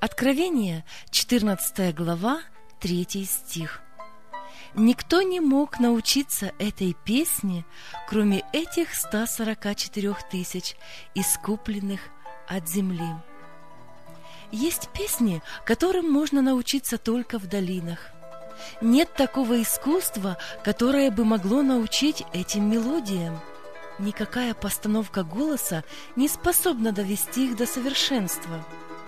Откровение, 14 глава, 3 стих. Никто не мог научиться этой песне, кроме этих 144 тысяч, искупленных от земли. Есть песни, которым можно научиться только в долинах. Нет такого искусства, которое бы могло научить этим мелодиям. Никакая постановка голоса не способна довести их до совершенства.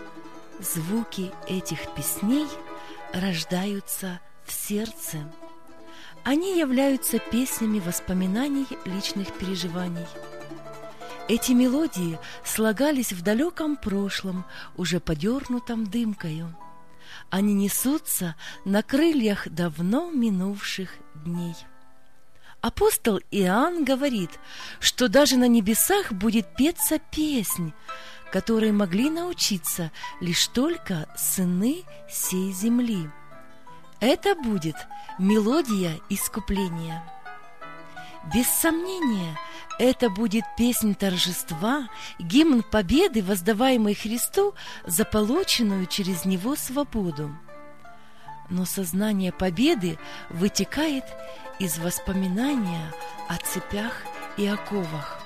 Звуки этих песней рождаются в сердце. Они являются песнями воспоминаний личных переживаний. Эти мелодии слагались в далеком прошлом, уже подернутом дымкою. Они несутся на крыльях давно минувших дней. Апостол Иоанн говорит, что даже на небесах будет петься песнь, которой могли научиться лишь только сыны сей земли. Это будет мелодия искупления. Без сомнения, это будет песнь торжества, гимн победы, воздаваемый Христу за полученную через Него свободу. Но сознание победы вытекает из воспоминания о цепях и оковах.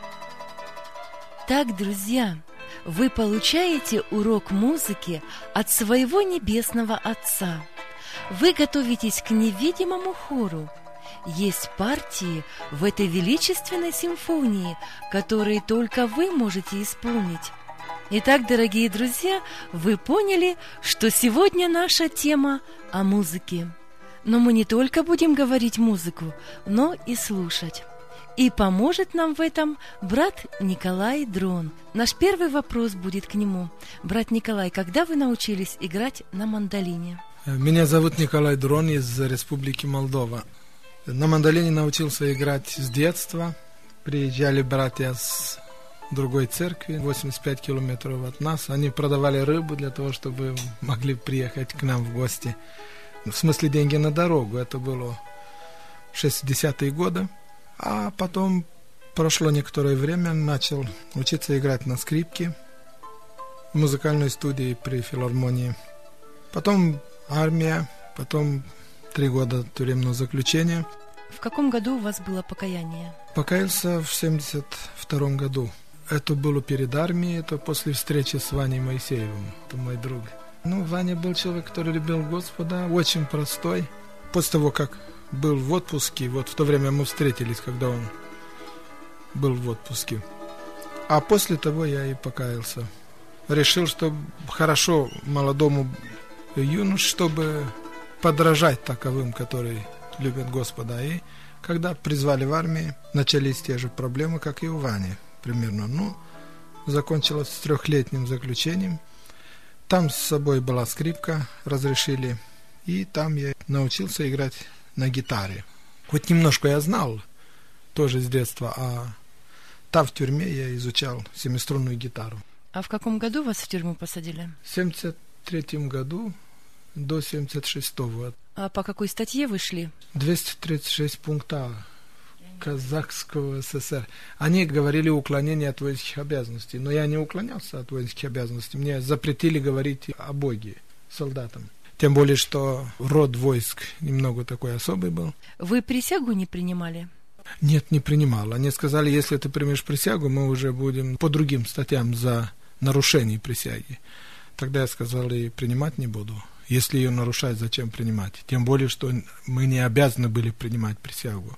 Так, друзья, вы получаете урок музыки от своего Небесного Отца. Вы готовитесь к невидимому хору. Есть партии в этой величественной симфонии, которые только вы можете исполнить. Итак, дорогие друзья, вы поняли, что сегодня наша тема о музыке. Но мы не только будем говорить музыку, но и слушать. И поможет нам в этом брат Николай Дрон. Наш первый вопрос будет к нему. Брат Николай, когда вы научились играть на мандолине? Меня зовут Николай Дрон из Республики Молдова. На мандолине научился играть с детства. Приезжали братья с другой церкви, 85 километров от нас. Они продавали рыбу для того, чтобы могли приехать к нам в гости. В смысле, деньги на дорогу. Это было в 60-е годы. А потом прошло некоторое время, начал учиться играть на скрипке в музыкальной студии при филармонии. Потом армия, потом 3 года тюремного заключения. В каком году у вас было покаяние? Покаялся в 72 году. Это было перед армией, это после встречи с Ваней Моисеевым, это мой друг. Ваня был человек, который любил Господа, очень простой. После того, как был в отпуске, вот в то время мы встретились, когда он был в отпуске. А после того я и покаялся. Решил, что хорошо молодому юноше, чтобы подражать таковым, которые любят Господа. И когда призвали в армию, начались те же проблемы, как и у Вани примерно. Закончилось с 3-летним заключением. Там с собой была скрипка, разрешили. И там я научился играть на гитаре. Хоть немножко я знал, тоже с детства, а там в тюрьме я изучал семиструнную гитару. А в каком году вас в тюрьму посадили? В 73 году до 76-го. А по какой статье вы шли? 236 пунктов Казахского СССР. Они говорили уклонение от воинских обязанностей, но я не уклонялся от воинских обязанностей. Мне запретили говорить о Боге солдатам. Тем более, что род войск немного такой особый был. Вы присягу не принимали? Нет, не принимал. Они сказали, если ты примешь присягу, мы уже будем по другим статьям за нарушение присяги. Тогда я сказал, и принимать не буду. Если ее нарушать, зачем принимать? Тем более, что мы не обязаны были принимать присягу.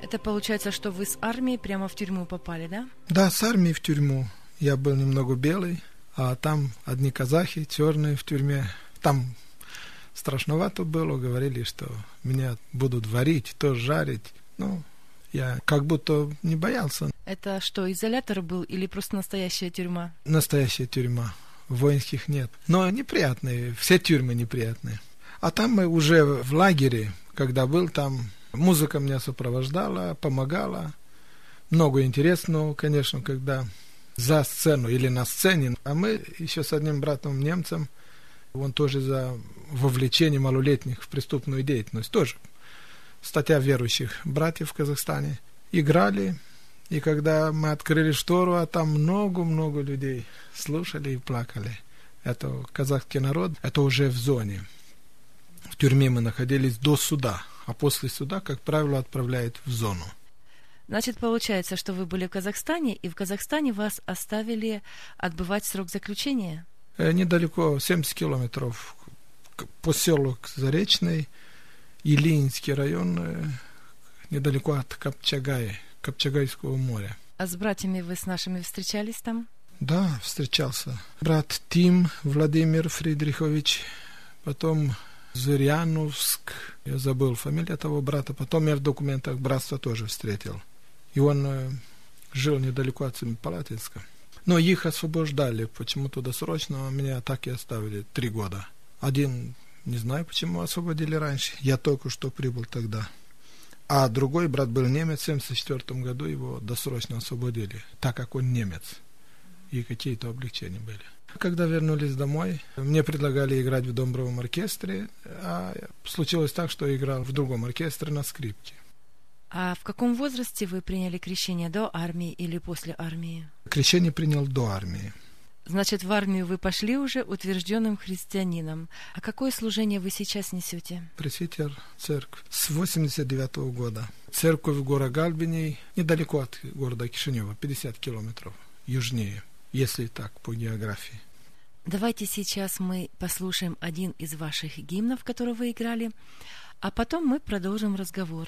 Это получается, что вы с армии прямо в тюрьму попали, да? Да, с армией в тюрьму. Я был немного белый, а там одни казахи, черные в тюрьме. Там страшновато было, говорили, что меня будут варить, то жарить. Ну, я как будто не боялся. Это что, изолятор был или просто настоящая тюрьма? Настоящая тюрьма. Воинских нет. Но неприятные, все тюрьмы неприятные. А там мы уже в лагере, когда был там, музыка меня сопровождала, помогала. Много интересного, конечно, когда за сцену или на сцене. А мы еще с одним братом немцем, он тоже за вовлечение малолетних в преступную деятельность, тоже статья верующих братьев в Казахстане. Играли, и когда мы открыли штору, а там много-много людей слушали и плакали. Это казахский народ, это уже в зоне. В тюрьме мы находились до суда, а после суда, как правило, отправляют в зону. Значит, получается, что вы были в Казахстане, и в Казахстане вас оставили отбывать срок заключения? Недалеко, 70 километров, поселок Заречный, Илинский район, недалеко от Капчагайского моря. А с братьями вы с нашими встречались там? Да, встречался. Брат Тим Владимир Фридрихович, потом Зыряновск, я забыл фамилию того брата, потом я в документах братства тоже встретил. И он жил недалеко от Семипалатинска. Но их освобождали почему-то досрочно, а меня так и оставили 3 года. Один, не знаю, почему освободили раньше, я только что прибыл тогда. А другой брат был немец, в 1974 году его досрочно освободили, так как он немец. И какие-то облегчения были. Когда вернулись домой, мне предлагали играть в домбровом оркестре, а случилось так, что я играл в другом оркестре на скрипке. А в каком возрасте вы приняли крещение, до армии или после армии? Крещение принял до армии. Значит, в армию вы пошли уже утвержденным христианином. А какое служение вы сейчас несете? Пресвитер церкви с 89 года. Церковь в городе Галбине, недалеко от города Кишинева, 50 километров южнее, если так, по географии. Давайте сейчас мы послушаем один из ваших гимнов, которые вы играли, а потом мы продолжим разговор.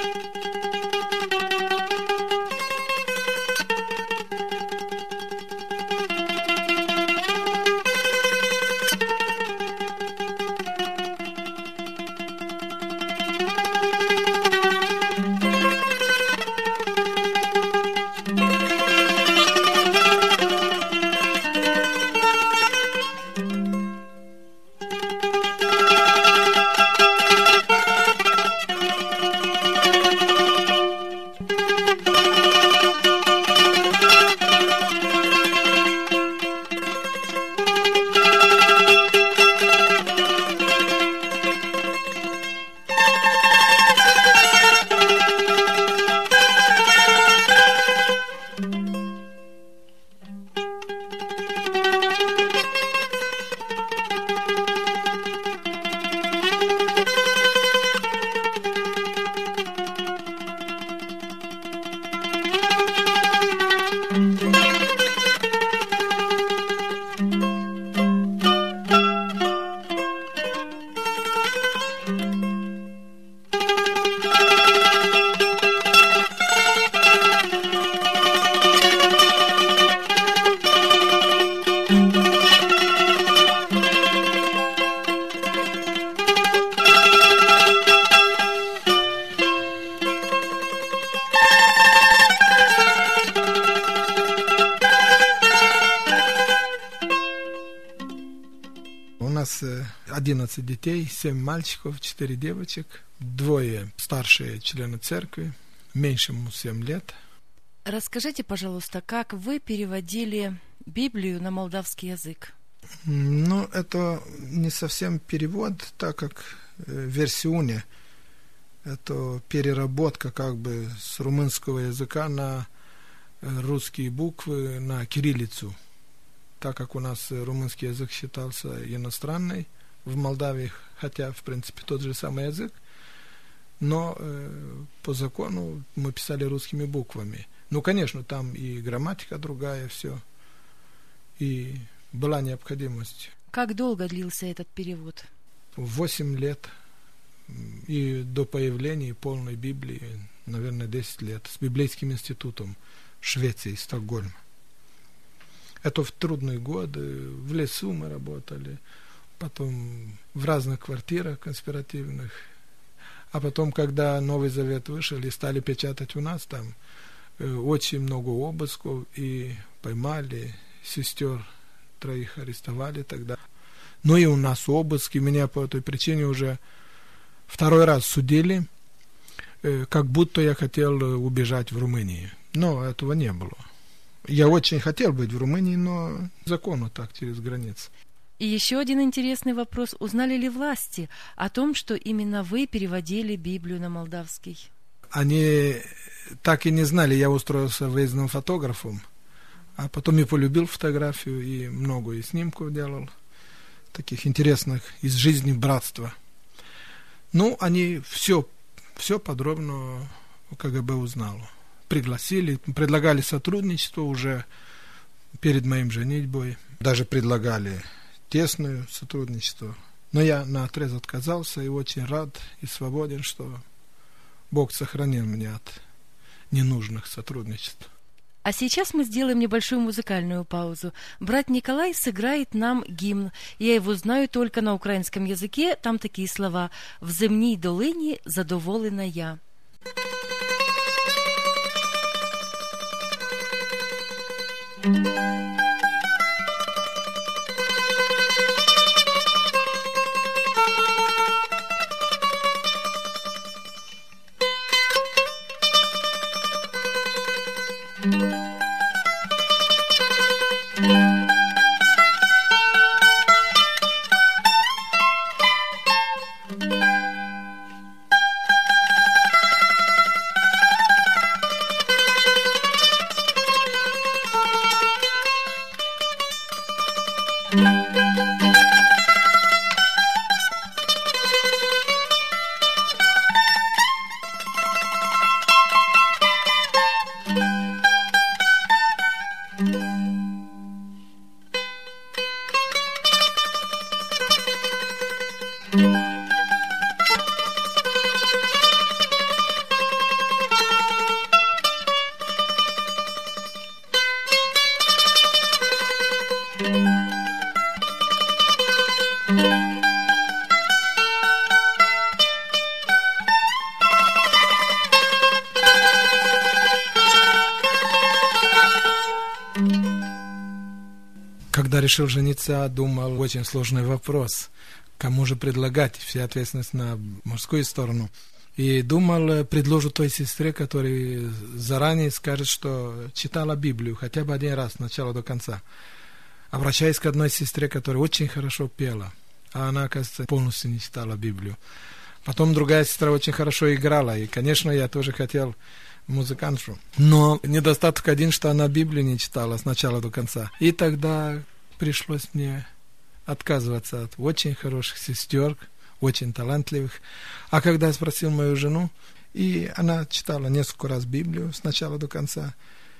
У нас 11 детей, 7 мальчиков, 4 девочек, 2 старшие члены церкви, меньшему 7 лет. Расскажите, пожалуйста, как вы переводили Библию на молдавский язык? Ну, это не совсем перевод, так как версионе, это переработка как бы с румынского языка на русские буквы, на кириллицу. Так как у нас румынский язык считался иностранный в Молдавии, хотя, в принципе, тот же самый язык, но по закону мы писали русскими буквами. Ну, конечно, там и грамматика другая, все, и была необходимость. Как долго длился этот перевод? 8 лет, и до появления полной Библии наверное, 10 лет с библейским институтом в Швеции, Стокгольм. Это в трудные годы, в лесу мы работали, потом в разных квартирах конспиративных. А потом, когда Новый Завет вышел и стали печатать у нас там, очень много обысков, и поймали сестер, 3 арестовали тогда. Ну и у нас обыски, меня по этой причине уже 2 раз судили, как будто я хотел убежать в Румынию. Но этого не было. Я очень хотел быть в Румынии, но законно так, через границу. И еще один интересный вопрос. Узнали ли власти о том, что именно вы переводили Библию на молдавский? Они так и не знали. Я устроился выездным фотографом, а потом и полюбил фотографию, и много и снимков делал, таких интересных, из жизни братства. Ну, они все подробно КГБ узнало. Пригласили, предлагали сотрудничество уже перед моим женитьбой. Даже предлагали тесное сотрудничество. Но я наотрез отказался и очень рад и свободен, что Бог сохранил меня от ненужных сотрудничеств. А сейчас мы сделаем небольшую музыкальную паузу. Брат Николай сыграет нам гимн. Я его знаю только на украинском языке. Там такие слова: «В земній долині задоволена я». Когда решил жениться, думал, очень сложный вопрос. Кому же предлагать? Вся ответственность на мужскую сторону. И думал, предложу той сестре, которая заранее скажет, что читала Библию хотя бы 1 раз, с начала до конца. Обращаясь к одной сестре, которая очень хорошо пела, а она, оказывается, полностью не читала Библию. Потом другая сестра очень хорошо играла, и, конечно, я тоже хотел музыкантшу. Но недостаток один, что она Библию не читала с начала до конца. И тогда пришлось мне отказываться от очень хороших сестер, очень талантливых. А когда я спросил мою жену, и она читала несколько раз Библию с начала до конца,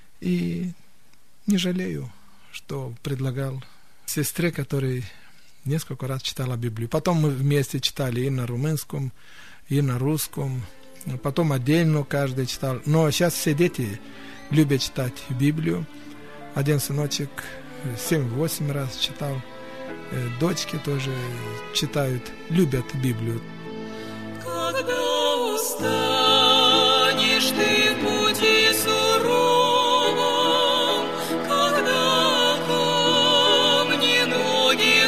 и не жалею, что предлагал сестре, которая несколько раз читала Библию. Потом мы вместе читали и на румынском, и на русском. Потом отдельно каждый читал. Но сейчас все дети любят читать Библию. Один сыночек 7-8 раз читал. Дочки тоже читают, любят Библию. Когда устанешь ты в пути суровом, когда камни ноги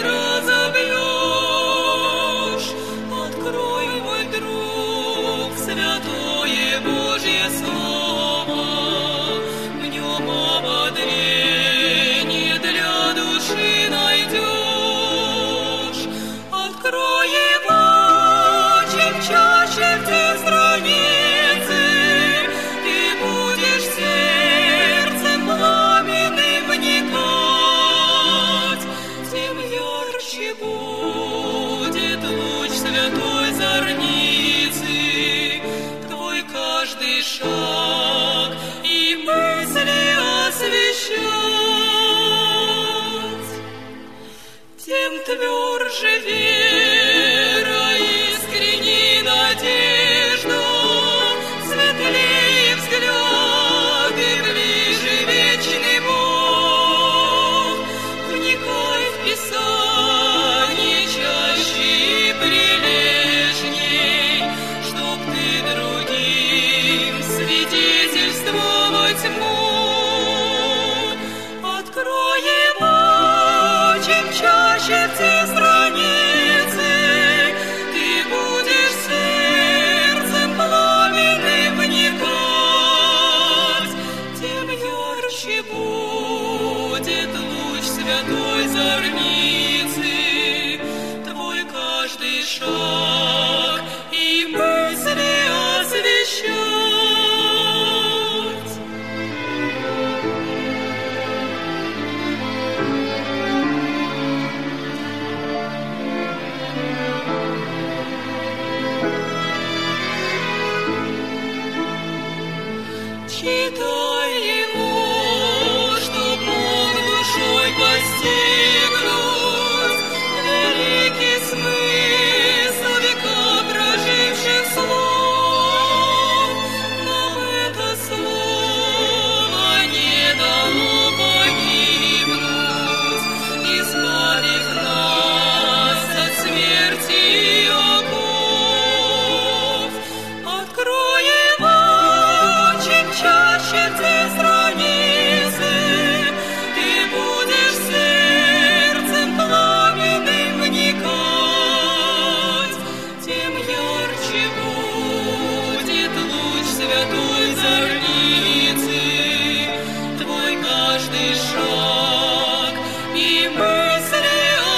разобьешь, открой, мой друг, святое Божье Слово, в нем ободрение для души найдешь. Открой его, чем чаще в те страницы, ты будешь сердцем пламенным вникать, тем ярче будет луч святой зорницы, твой каждый шаг и мысли освещать, тем тверже вера, искренней надежда, светлее чаще все страницы, ты будешь сердцем пламенным вникать, тем ярче будет луч святой зорницы, твой каждый шаг и мысли освещать. Читай его, чтоб мог душой постигнуть великий смысл века проживших слов. Нам это слово не дано погибнуть, избавив нас от смерти и оков. Открой его чем чаще все страницы, ты будешь сердцем пламенным вникать, тем ярче будет луч святой зорницы, твой каждый шаг и мысли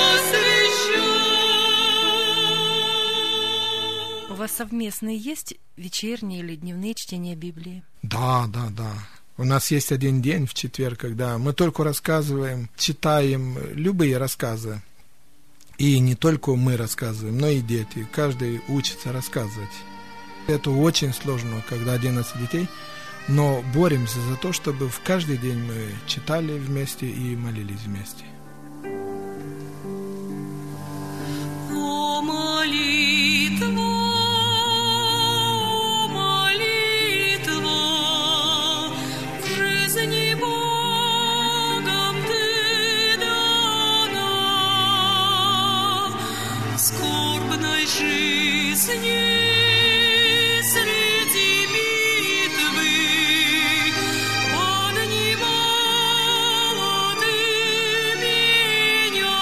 освещать. У вас совместные есть вечерние или дневные чтения Библии? Да. У нас есть один день в четверг, когда мы только рассказываем, читаем любые рассказы. И не только мы рассказываем, но и дети. Каждый учится рассказывать. Это очень сложно, когда 11 детей, но боремся за то, чтобы в каждый день мы читали вместе и молились вместе. О, молитва! Скорбной жизни среди битвы поднимала ты меня.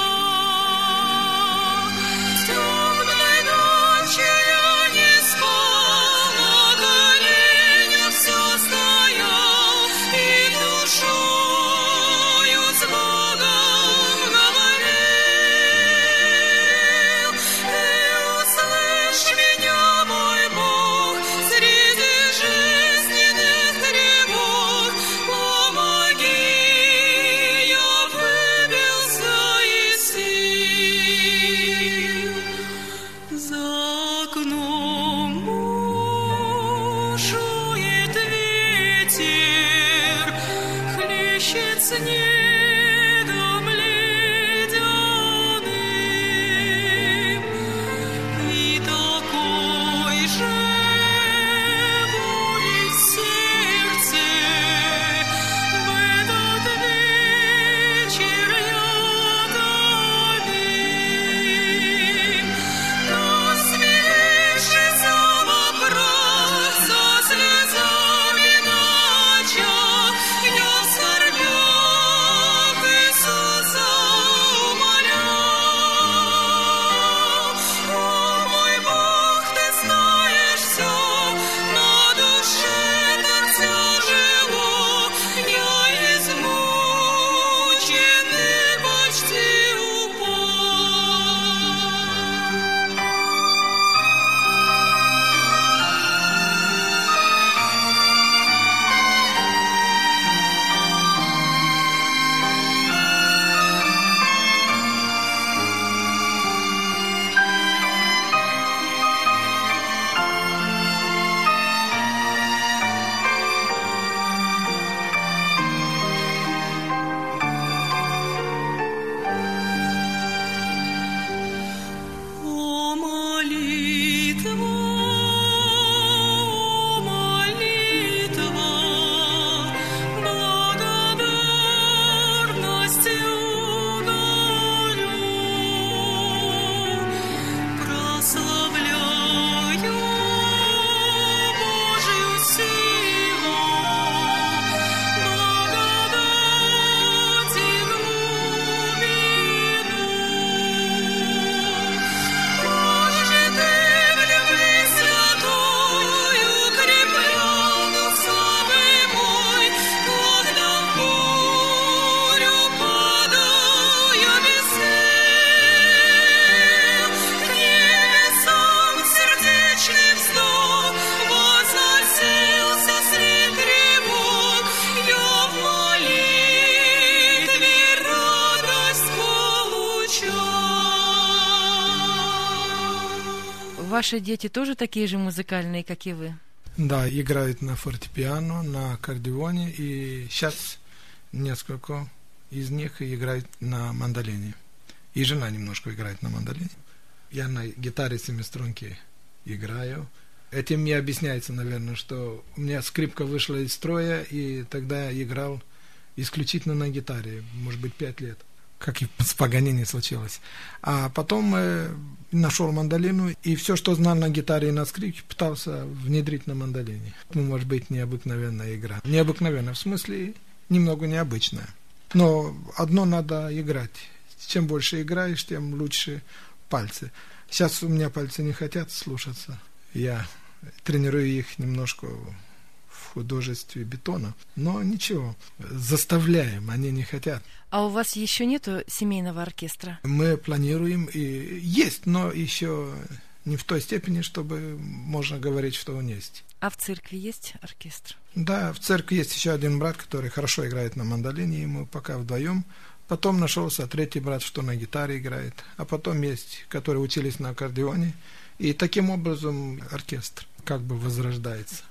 Темной ночи я не спал, на коленях все стоял и душою с Богом говорил. Меня Ваши дети тоже такие же музыкальные, как и вы? Да, играют на фортепиано, на аккордеоне, и сейчас несколько из них играют на мандолине. И жена немножко играет на мандолине. Я на гитаре семиструнки играю. Этим мне объясняется, наверное, что у меня скрипка вышла из строя, и тогда я играл исключительно на гитаре, может быть, 5 лет, как и с Паганини случилось. А потом нашел мандолину, и все, что знал на гитаре и на скрипке, пытался внедрить на мандолине. Может быть, необыкновенная игра. Необыкновенная, в смысле, немного необычная. Но одно надо играть. Чем больше играешь, тем лучше пальцы. Сейчас у меня пальцы не хотят слушаться. Я тренирую их немножко в художестве бетона. Но ничего, заставляем, они не хотят. А у вас еще нету семейного оркестра? Мы планируем, и есть, но еще не в той степени, чтобы можно говорить, что он есть. А в церкви есть оркестр? Да, в церкви есть еще один брат, который хорошо играет на мандолине, и мы пока вдвоем. Потом нашелся третий брат, что на гитаре играет. А потом есть, которые учились на аккордеоне. И таким образом оркестр как бы возрождается.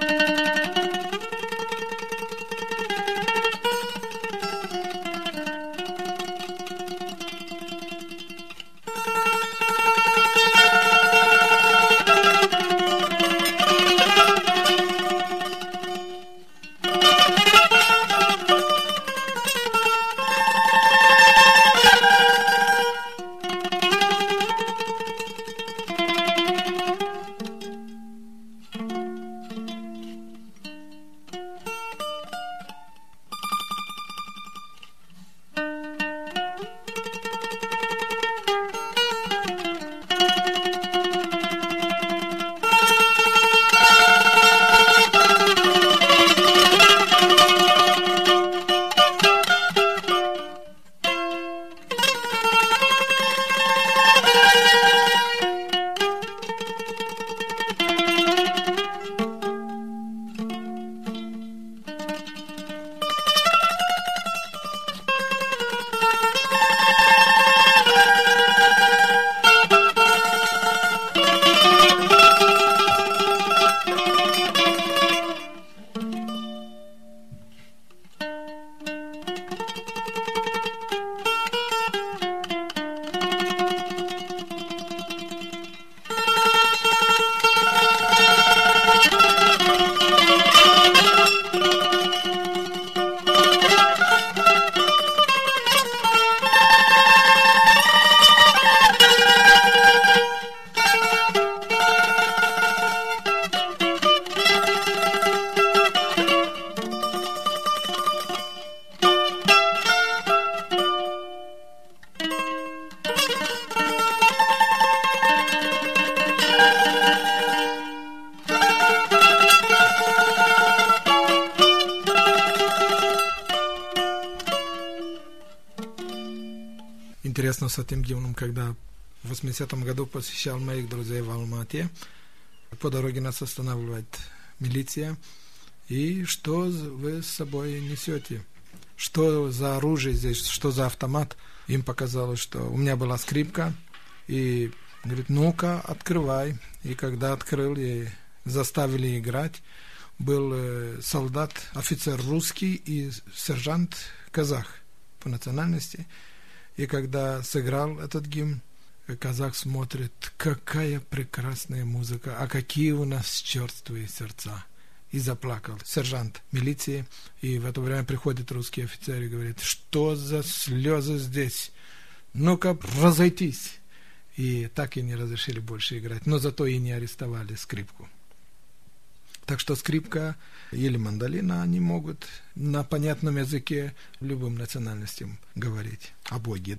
Интересно с этим гимном, когда в 80-м году посещал моих друзей в Алма-Ате, по дороге нас останавливает милиция. И что вы с собой несете? Что за оружие здесь? Что за автомат? Им показалось, что у меня была скрипка. И говорит, ну-ка, открывай. И когда открыл, и заставили играть, был солдат, офицер русский и сержант казах по национальности. И когда сыграл этот гимн, казах смотрит, какая прекрасная музыка, а какие у нас черствые сердца. И заплакал сержант милиции. И в это время приходит русский офицер и говорит, что за слезы здесь? Ну-ка, разойтись. И так и не разрешили больше играть. Но зато и не арестовали скрипку. Так что скрипка или мандолина, они могут на понятном языке любым национальностям говорить о Боге.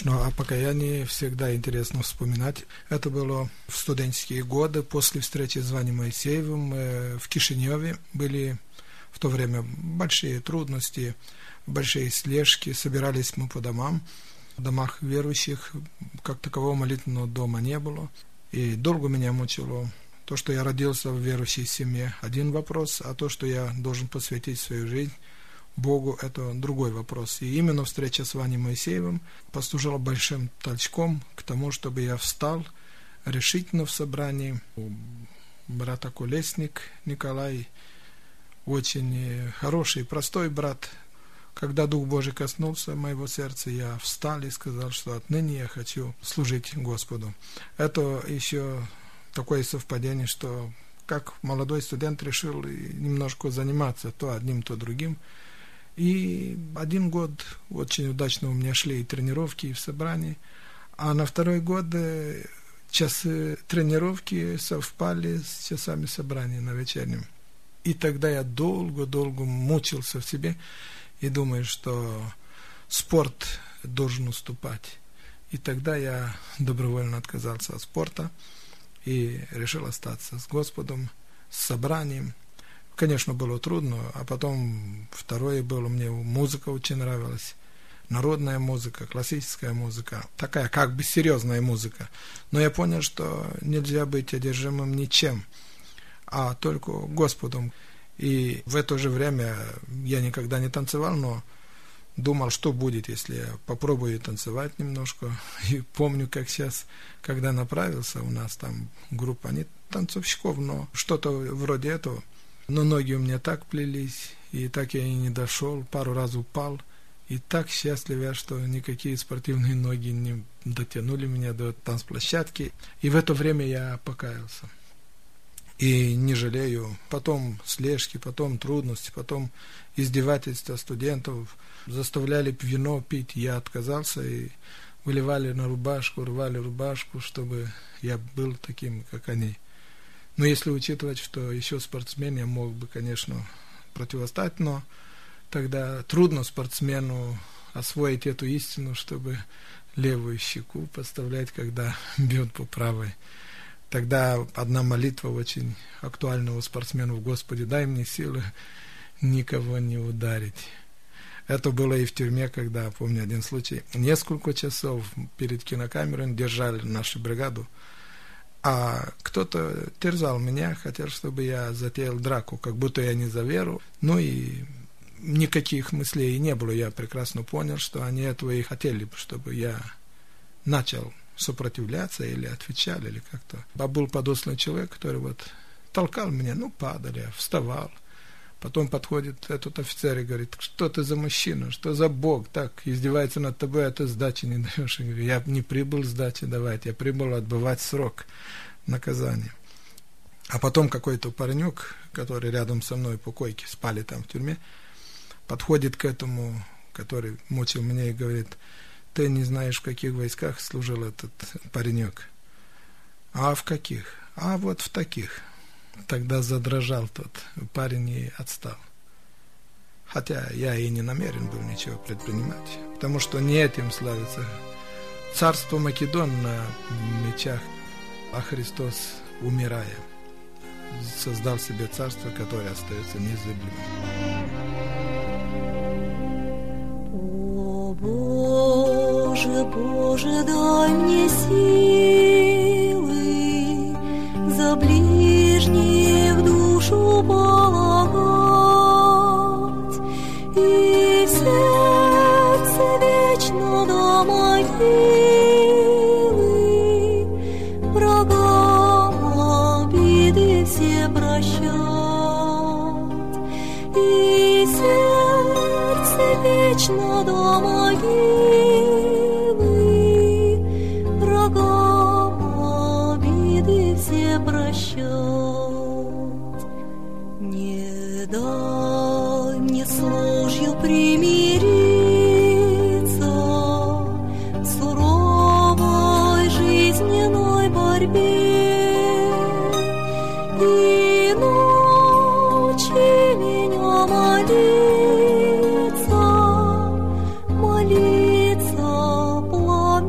Конечно, о покаянии всегда интересно вспоминать. Это было в студенческие годы, после встречи с Ваней Моисеевым в Кишиневе. Были в то время большие трудности, большие слежки. Собирались мы по домам. В домах верующих как такового молитвенного дома не было. И долго меня мучило то, что я родился в верующей семье, один вопрос, а то, что я должен посвятить свою жизнь Богу, это другой вопрос. И именно встреча с Ваней Моисеевым послужила большим толчком к тому, чтобы я встал решительно в собрании. Брат Околесник Николай, очень хороший, простой брат. Когда Дух Божий коснулся моего сердца, я встал и сказал, что отныне я хочу служить Господу. Это еще такое совпадение, что как молодой студент решил немножко заниматься то одним, то другим. И 1 год очень удачно у меня шли и тренировки, и в собрании. А на 2-й год часы тренировки совпали с часами собрания на вечернем. И тогда я долго мучился в себе и думаю, что спорт должен уступать. И тогда я добровольно отказался от спорта и решил остаться с Господом, с собранием. Конечно, было трудно, а потом второе было, мне музыка очень нравилась. Народная музыка, классическая музыка, такая как бы серьезная музыка. Но я понял, что нельзя быть одержимым ничем, а только Господом. И в это же время я никогда не танцевал, но думал, что будет, если я попробую танцевать немножко. И помню, как сейчас, когда направился, у нас там группа не танцовщиков, но что-то вроде этого. Но ноги у меня так плелись, и так я и не дошел, пару раз упал. И так счастлив я, что никакие спортивные ноги не дотянули меня до танцплощадки. И в это время я покаялся. И не жалею. Потом слежки, потом трудности, потом издевательства студентов. Заставляли вино пить, я отказался, и выливали на рубашку, рвали рубашку, чтобы я был таким, как они. Но если учитывать, что еще спортсмен, я мог бы, конечно, противостоять, но тогда трудно спортсмену освоить эту истину, чтобы левую щеку подставлять, когда бьет по правой. Тогда одна молитва очень актуальна у спортсменов: Господи, дай мне силы никого не ударить. Это было и в тюрьме, когда, помню один случай, несколько часов перед кинокамерой держали нашу бригаду, а кто-то терзал меня, хотел, чтобы я затеял драку, как будто я не за веру. Ну и никаких мыслей не было. Я прекрасно понял, что они этого и хотели, чтобы я начал сопротивляться или отвечал, или как-то. А был подосланный человек, который вот толкал меня, падали, я вставал. Потом подходит этот офицер и говорит: что ты за мужчина, что за Бог, так издевается над тобой, а ты сдачи не даешь. Я говорю: я не прибыл сдачи давать, я прибыл отбывать срок наказания. А потом какой-то паренек, который рядом со мной по койке, спали там в тюрьме, подходит к этому, который мучил меня, и говорит: ты не знаешь, в каких войсках служил этот паренек? А в каких? А вот в таких. Тогда задрожал тот парень и отстал. Хотя я и не намерен был ничего предпринимать, потому что не этим славится царство Македон на мечах, а Христос, умирая, создал себе царство, которое остается незыблемым. О Боже, Боже, дай мне силы за ближних душу полагать, и в сердце вечно до могилы врагам обиды все прощать, и сердце вечно до могилы врагам обиды все прощать. Не дай мне с ложью примириться в суровой жизненной борьбе, и научи меня молиться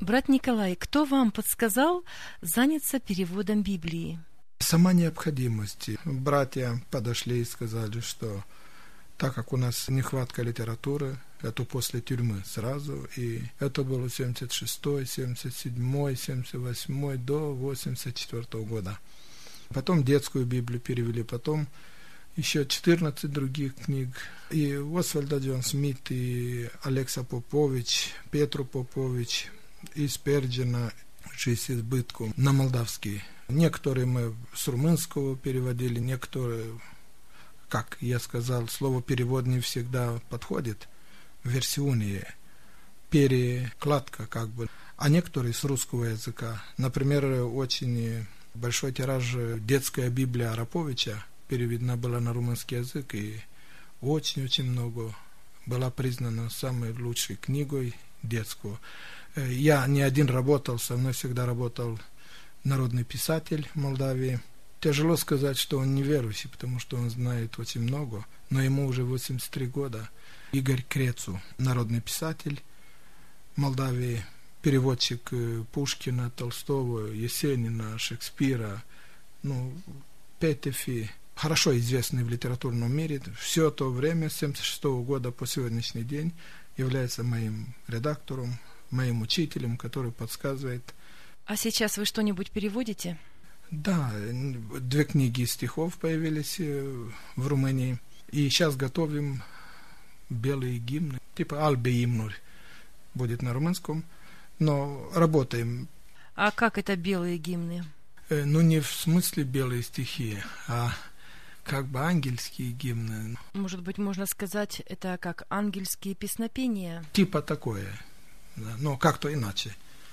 Брат Николай, кто вам подсказал заняться переводом Библии? Сама необходимость. Братья подошли и сказали, что так как у нас нехватка литературы, это после тюрьмы сразу, и это было 76-й, 77-й, 78-й до 84-го года. Потом детскую Библию перевели, потом еще 14 других книг. И Освальда Джон Смит, и Алекса Попович, Петру Попович, и Сперджина «Жизнь с избытком» на молдавский. Некоторые мы с румынского переводили, некоторые, как я сказал, слово «перевод» не всегда подходит, версионные, перекладка как бы, а некоторые с русского языка. Например, очень большой тираж детская Библия Араповича переведена была на румынский язык, и очень-очень много была признана самой лучшей книгой детскую. Я не один работал, со мной всегда работал народный писатель в Молдавии. Тяжело сказать, что он неверующий, потому что он знает очень много, но ему уже 83 года. Игорь Крецу, народный писатель Молдавии, переводчик Пушкина, Толстого, Есенина, Шекспира, Петефи, хорошо известный в литературном мире. Все то время, с 1976 года по сегодняшний день, является моим редактором, моим учителем, который подсказывает. А сейчас вы что-нибудь переводите? Да, 2 книги стихов появились в Румынии. И сейчас готовим белые гимны, типа альбе-имнур будет на румынском, но работаем. А как это белые гимны? Не в смысле белые стихи, а как бы ангельские гимны. Может быть, можно сказать, это как ангельские песнопения? Типа такое, но как-то иначе.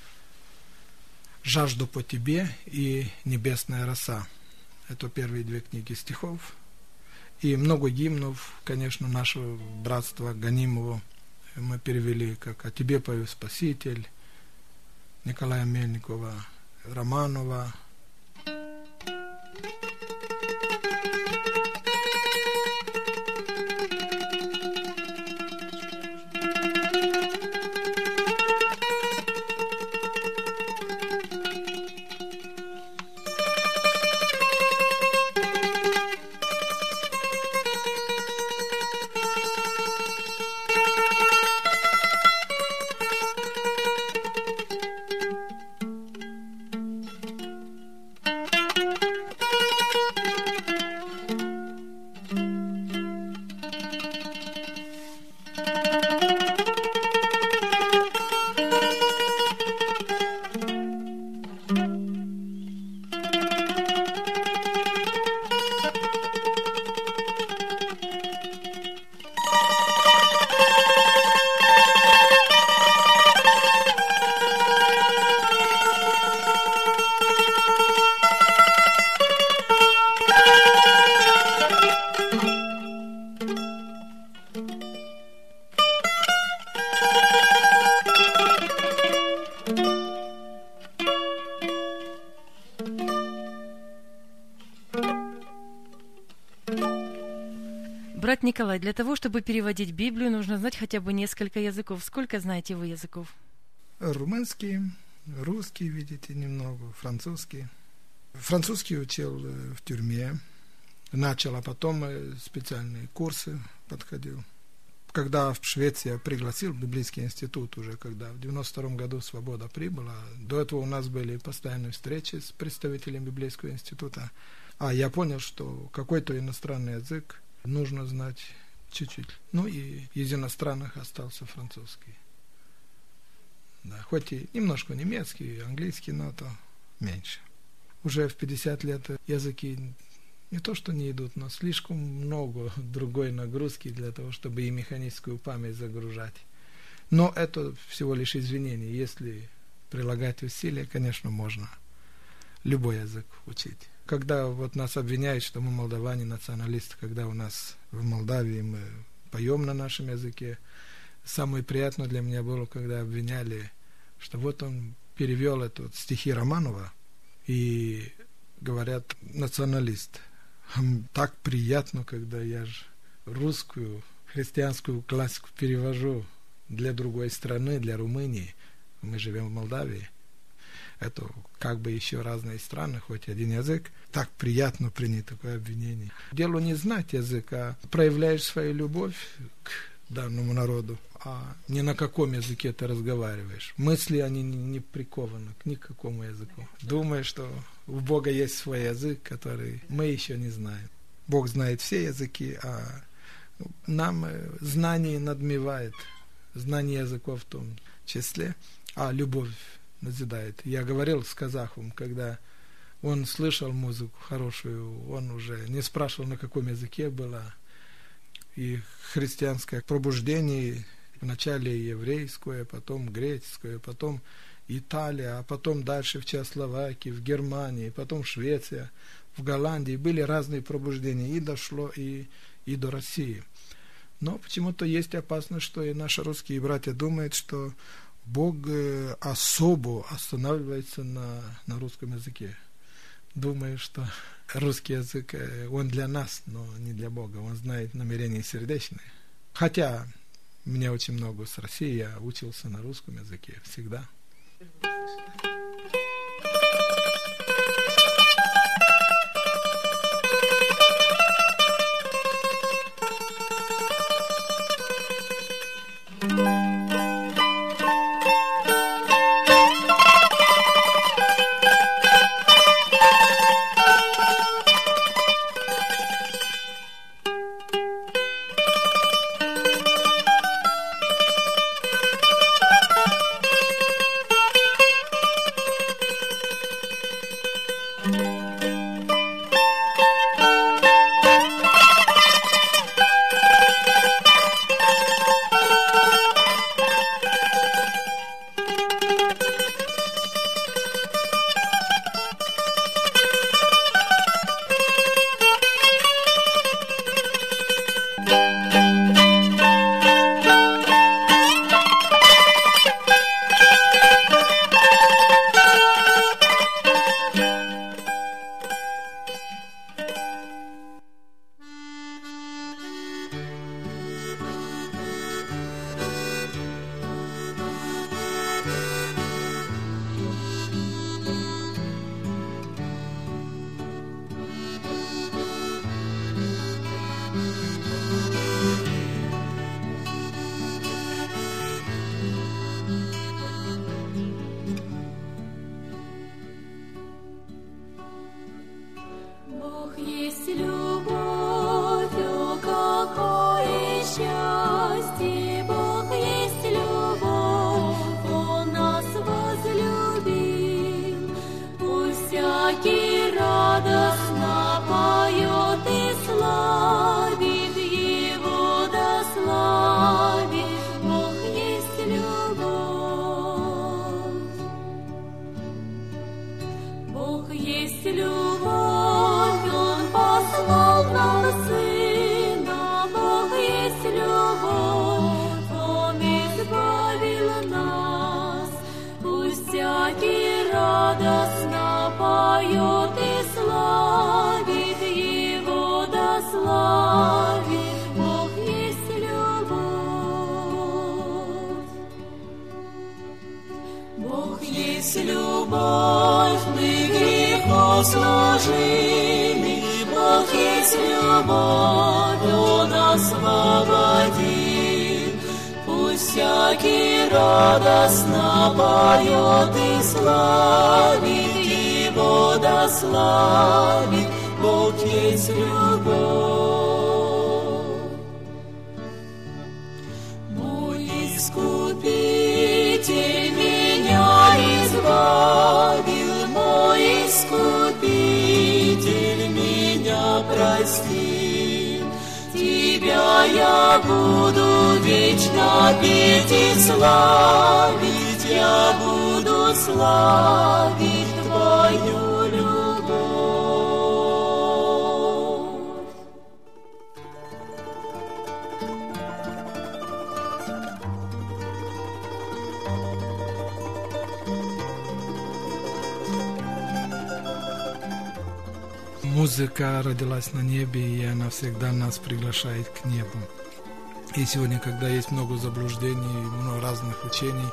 «Жажду по тебе» и «Небесная роса». Это первые 2 книги стихов. И много гимнов, конечно, нашего братства Гонимого мы перевели, как «О тебе пою, Спаситель», Николая Мельникова, Романова. Брат Николай, для того, чтобы переводить Библию, нужно знать хотя бы несколько языков. Сколько знаете вы языков? Румынский, русский, видите, немного, французский. Французский учил в тюрьме. Начал, а потом специальные курсы подходил. Когда в Швеции пригласил библейский институт, уже когда в 92 году «Свобода» прибыла, до этого у нас были постоянные встречи с представителями библейского института. А я понял, что какой-то иностранный язык нужно знать чуть-чуть. И из иностранных остался французский. Да, хоть и немножко немецкий, английский, но то меньше. Уже в 50 лет языки не то что не идут, но слишком много другой нагрузки для того, чтобы и механическую память загружать. Но это всего лишь извинение. Если прилагать усилия, конечно, можно любой язык учить. Когда нас обвиняют, что мы молдаване, националисты, когда у нас в Молдавии мы поем на нашем языке, самое приятное для меня было, когда обвиняли, что он перевел стихи Романова, и говорят, националист. Так приятно, когда я русскую христианскую классику перевожу для другой страны, для Румынии. Мы живем в Молдавии. Это как бы еще разные страны, хоть один язык. Так приятно принять такое обвинение. Дело не знать язык, а проявляешь свою любовь к данному народу, а не на каком языке ты разговариваешь. Мысли, они не прикованы к никакому языку. Думаю, что у Бога есть свой язык, который мы еще не знаем. Бог знает все языки, а нам знание надмевает, знание языков в том числе, а любовь назидает. Я говорил с казахом, когда он слышал музыку хорошую, он уже не спрашивал, на каком языке была. И христианское пробуждение, вначале еврейское, потом греческое, потом Италия, а потом дальше в Чехословакии, в Германии, потом Швеция, в Голландии. Были разные пробуждения, и дошло и до России. Но почему-то есть опасность, что и наши русские братья думают, что Бог особо останавливается на русском языке. Думаю, что русский язык, он для нас, но не для Бога. Он знает намерения сердечные. Хотя мне очень много с России, я учился на русском языке всегда. Музыка родилась на небе, и она всегда нас приглашает к небу. И сегодня, когда есть много заблуждений, много разных учений,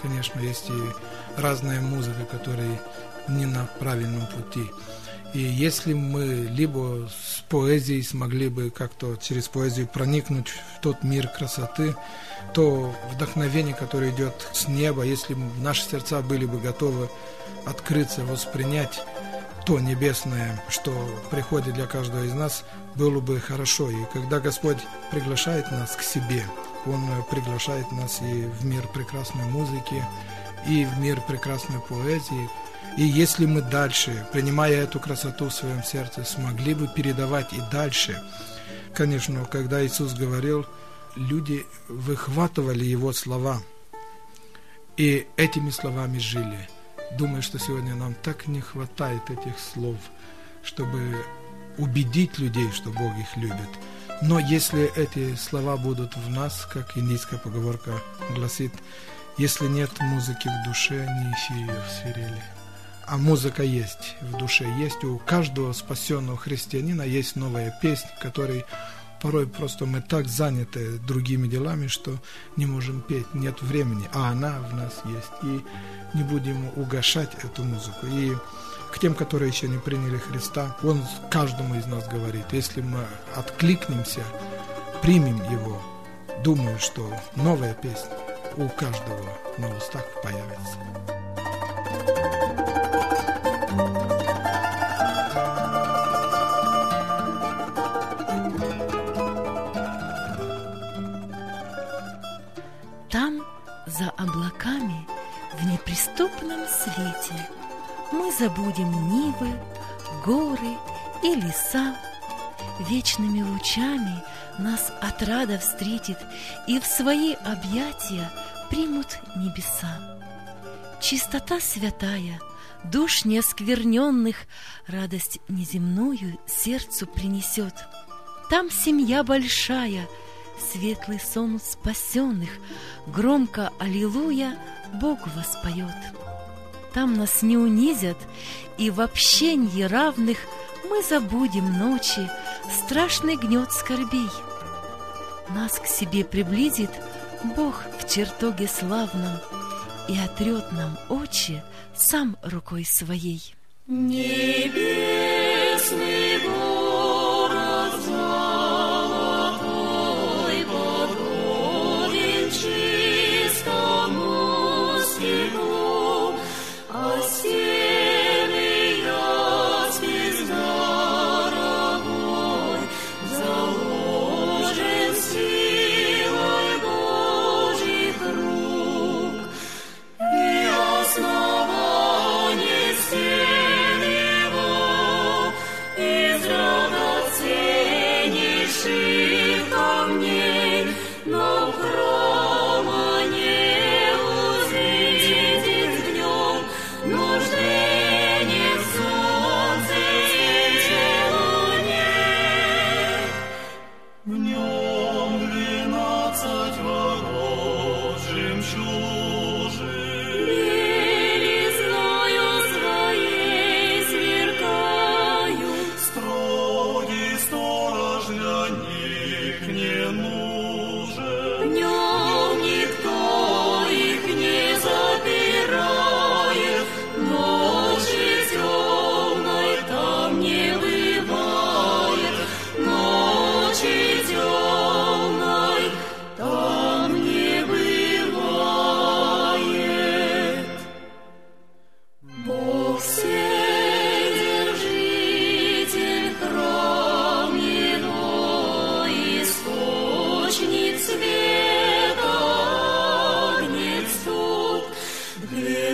конечно, есть и разная музыка, которая не на правильном пути. И если мы либо с поэзией смогли бы как-то через поэзию проникнуть в тот мир красоты, то вдохновение, которое идет с неба, если наши сердца были бы готовы открыться, воспринять то небесное, что приходит для каждого из нас, было бы хорошо. И когда Господь приглашает нас к себе, Он приглашает нас и в мир прекрасной музыки, и в мир прекрасной поэзии. И если мы дальше, принимая эту красоту в своем сердце, смогли бы передавать и дальше. Конечно, когда Иисус говорил, люди выхватывали Его слова и этими словами жили. Думаю, что сегодня нам так не хватает этих слов, чтобы убедить людей, что Бог их любит. Но если эти слова будут в нас, как индийская поговорка гласит, если нет музыки в душе, не ищи ее в свирели. А музыка есть, в душе есть. У каждого спасенного христианина есть новая песня, которой порой просто мы так заняты другими делами, что не можем петь, нет времени, а она в нас есть. И не будем угашать эту музыку. И к тем, которые еще не приняли Христа, Он каждому из нас говорит, если мы откликнемся, примем Его, думаю, что новая песня у каждого на устах появится. Там, за облаками, в неприступном свете, мы забудем нивы, горы и леса. Вечными лучами нас отрада встретит, и в свои объятия примут небеса. Чистота святая, душ неоскверненных, радость неземную сердцу принесет. Там семья большая, светлый сон спасенных, громко аллилуйя Богу воспоет. Там нас не унизят, и в общении равных мы забудем ночи, страшный гнет скорбей. Нас к себе приблизит Бог в чертоге славном и отрет нам очи сам рукой своей. Небесный город золотой подобен чистому стеклу, а стены ясный дорогой заложен силой Божьих рук, и основание стен его из драгоценнейших камней, но храма не увидит в нем нуждение в солнце и луне. В нем 12 ворот жемчужин, белизною своей сверкают, строгий сторож для них не нужен. В нем никто их не запирает, ночи темной там не бывает, ночи темной там не бывает. Бог Вседержитель, храм Его, источник света, агнец тот, где